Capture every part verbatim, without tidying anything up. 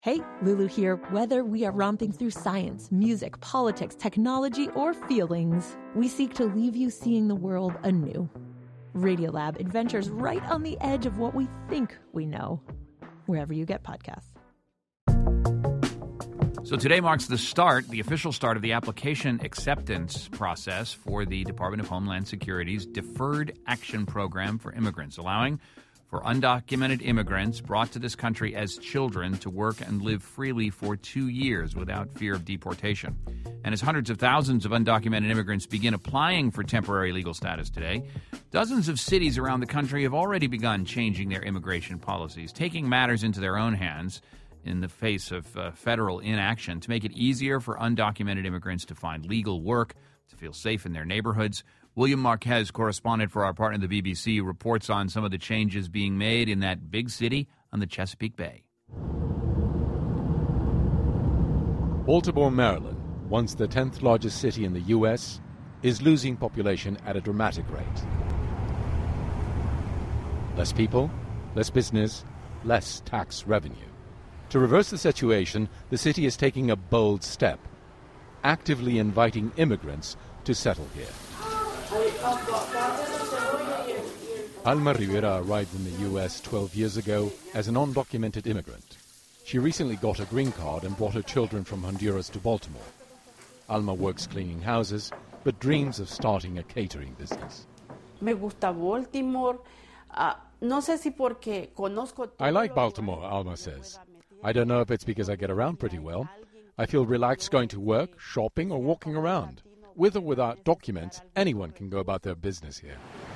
Hey, Lulu here. Whether we are romping through science, music, politics, technology, or feelings, we seek to leave you seeing the world anew. Radiolab adventures right on the edge of what we think we know, wherever you get podcasts. So today marks the start, the official start of the application acceptance process for the Department of Homeland Security's Deferred Action Program for Immigrants, allowing for undocumented immigrants brought to this country as children to work and live freely for two years without fear of deportation. And as hundreds of thousands of undocumented immigrants begin applying for temporary legal status today, dozens of cities around the country have already begun changing their immigration policies, taking matters into their own hands in the face of uh, federal inaction to make it easier for undocumented immigrants to find legal work, to feel safe in their neighborhoods. William Marquez, correspondent for our partner, the B B C, reports on some of the changes being made in that big city on the Chesapeake Bay. Baltimore, Maryland, once the tenth largest city in the U S, is losing population at a dramatic rate. Less people, less business, less tax revenue. To reverse the situation, the city is taking a bold step, actively inviting immigrants to settle here. Alma Rivera arrived in the U S twelve years ago as an undocumented immigrant. She recently got a green card and brought her children from Honduras to Baltimore. Alma works cleaning houses, but dreams of starting a catering business. Me gusta Baltimore. Uh, no sé si porque conozco. I like Baltimore, Alma says. I don't know if it's because I get around pretty well. I feel relaxed going to work, shopping, or walking around. With or without documents, anyone can go about their business here.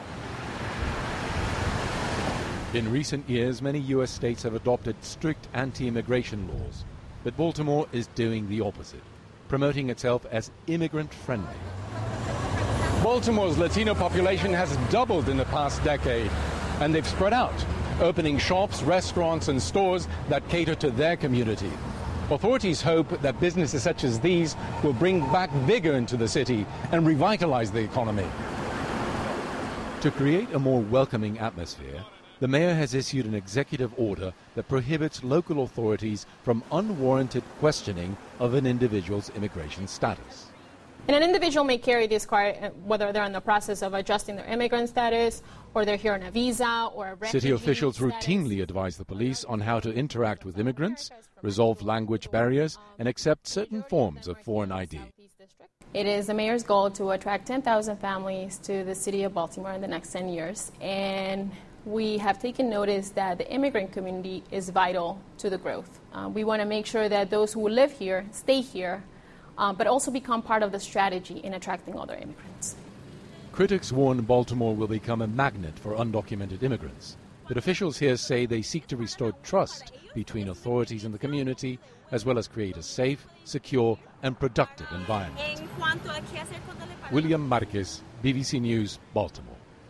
In recent years, many U S states have adopted strict anti-immigration laws, but Baltimore is doing the opposite, promoting itself as immigrant-friendly. Baltimore's Latino population has doubled in the past decade, and they've spread out, opening shops, restaurants, and stores that cater to their community. Authorities hope that businesses such as these will bring back vigor into the city and revitalize the economy. To create a more welcoming atmosphere, the mayor has issued an executive order that prohibits local authorities from unwarranted questioning of an individual's immigration status. And an individual may carry this card whether they're in the process of adjusting their immigrant status, or they're here on a visa, or a refugee City officials status. routinely advise the police on how to interact with immigrants, resolve language barriers, and accept certain forms of foreign I D. It is the mayor's goal to attract ten thousand families to the city of Baltimore in the next ten years. And we have taken notice that the immigrant community is vital to the growth. Uh, we want to make sure that those who live here stay here, uh, but also become part of the strategy in attracting other immigrants. Critics warn Baltimore will become a magnet for undocumented immigrants, but officials here say they seek to restore trust between authorities and the community, as well as create a safe, secure, and productive environment. William Marquez, B B C News, Baltimore.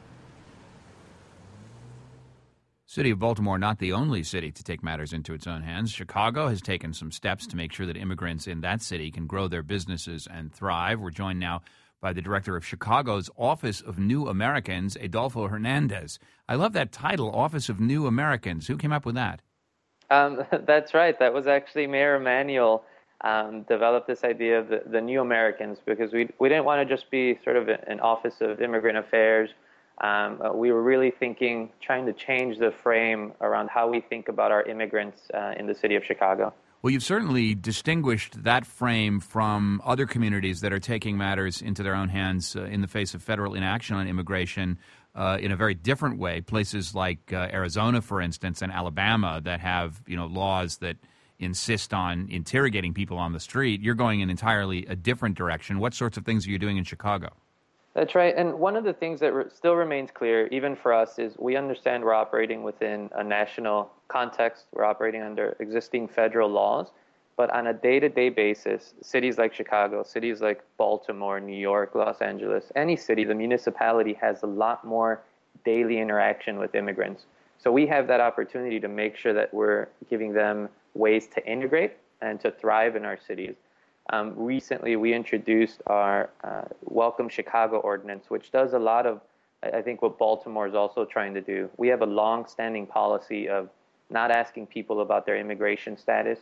City of Baltimore, not the only city to take matters into its own hands. Chicago has taken some steps to make sure that immigrants in that city can grow their businesses and thrive. We're joined now by the director of Chicago's Office of New Americans, Adolfo Hernandez. I love that title, Office of New Americans. Who came up with that? Um, that's right. That was actually Mayor Emanuel um, developed this idea of the, the New Americans, because we we didn't want to just be sort of an Office of Immigrant Affairs. Um, we were really thinking, trying to change the frame around how we think about our immigrants uh, in the city of Chicago. Well, you've certainly distinguished that frame from other communities that are taking matters into their own hands uh, in the face of federal inaction on immigration uh, in a very different way. Places like uh, Arizona, for instance, and Alabama that have, you know, laws that insist on interrogating people on the street. You're going in entirely a different direction. What sorts of things are you doing in Chicago? That's right. And one of the things that re- still remains clear, even for us, is we understand we're operating within a national context. We're operating under existing federal laws. But on a day-to-day basis, cities like Chicago, cities like Baltimore, New York, Los Angeles, any city, the municipality has a lot more daily interaction with immigrants. So we have that opportunity to make sure that we're giving them ways to integrate and to thrive in our cities. Um, recently, we introduced our uh, Welcome Chicago ordinance, which does a lot of, I think, what Baltimore is also trying to do. We have a long-standing policy of not asking people about their immigration status.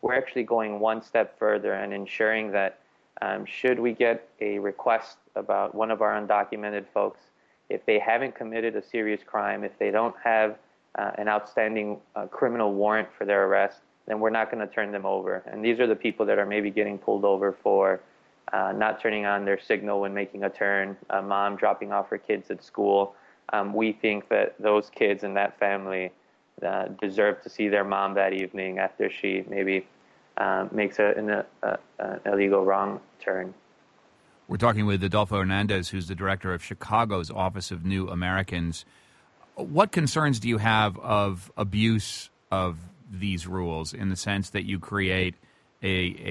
we're actually going one step further and ensuring that um, should we get a request about one of our undocumented folks, if they haven't committed a serious crime, if they don't have uh, an outstanding uh, criminal warrant for their arrest, then we're not going to turn them over. And these are the people that are maybe getting pulled over for uh, not turning on their signal when making a turn, a mom dropping off her kids at school. Um, we think that those kids and that family uh, deserve to see their mom that evening after she maybe uh, makes a, an, a, a, an illegal wrong turn. We're talking with Adolfo Hernandez, who's the director of Chicago's Office of New Americans. What concerns do you have of abuse of these rules in the sense that you create a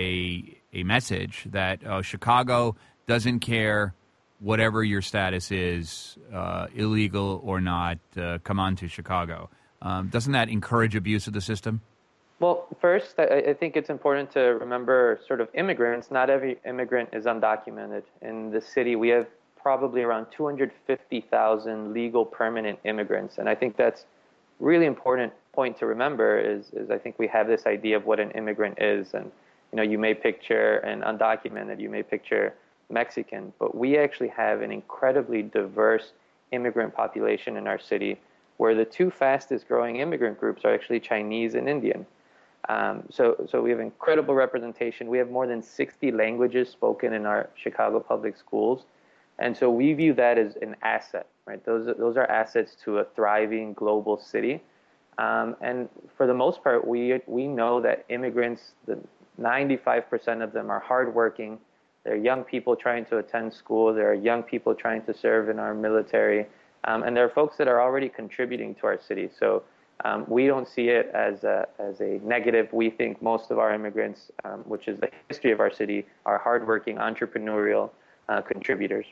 a, a message that uh, Chicago doesn't care whatever your status is, uh, illegal or not, uh, come on to Chicago? Um, doesn't that encourage abuse of the system? Well, first, I, I think it's important to remember sort of immigrants. Not every immigrant is undocumented. In the city, we have probably around two hundred fifty thousand legal permanent immigrants. And I think that's really important point to remember is, is I think we have this idea of what an immigrant is. And, you know, you may picture an undocumented, you may picture Mexican, but we actually have an incredibly diverse immigrant population in our city, where the two fastest growing immigrant groups are actually Chinese and Indian. Um, so, so we have incredible representation. We have more than sixty languages spoken in our Chicago public schools. And so we view that as an asset, right? Those, those are assets to a thriving global city. Um, and for the most part, we, we know that immigrants, the ninety-five percent of them are hardworking. They're young people trying to attend school. There are young people trying to serve in our military. Um, and there are folks that are already contributing to our city. So um, we don't see it as a, as a negative. We think most of our immigrants, um, which is the history of our city, are hardworking, entrepreneurial uh, contributors.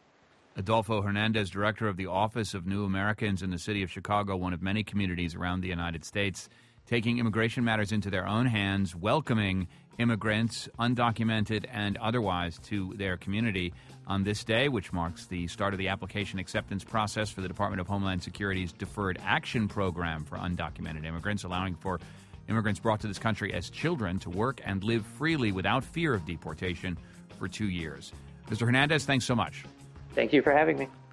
Adolfo Hernandez, director of the Office of New Americans in the city of Chicago, one of many communities around the United States, taking immigration matters into their own hands, welcoming immigrants, undocumented and otherwise, to their community on this day, which marks the start of the application acceptance process for the Department of Homeland Security's Deferred Action Program for undocumented immigrants, allowing for immigrants brought to this country as children to work and live freely without fear of deportation for two years. Mister Hernandez, thanks so much. Thank you for having me.